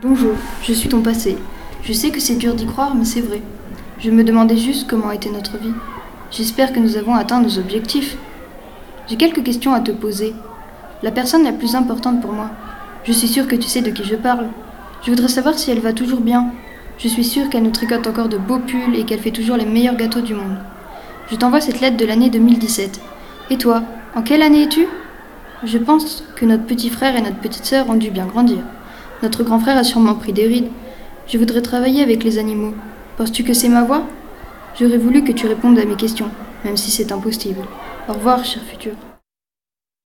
Bonjour, je suis ton passé. Je sais que c'est dur d'y croire, mais c'est vrai. Je me demandais juste comment était notre vie. J'espère que nous avons atteint nos objectifs. J'ai quelques questions à te poser. La personne la plus importante pour moi. Je suis sûre que tu sais de qui je parle. Je voudrais savoir si elle va toujours bien. Je suis sûre qu'elle nous tricote encore de beaux pulls et qu'elle fait toujours les meilleurs gâteaux du monde. Je t'envoie cette lettre de l'année 2017. Et toi, en quelle année es-tu ? Je pense que notre petit frère et notre petite sœur ont dû bien grandir. Notre grand frère a sûrement pris des rides. Je voudrais travailler avec les animaux. Penses-tu que c'est ma voie ? J'aurais voulu que tu répondes à mes questions, même si c'est impossible. Au revoir, cher futur.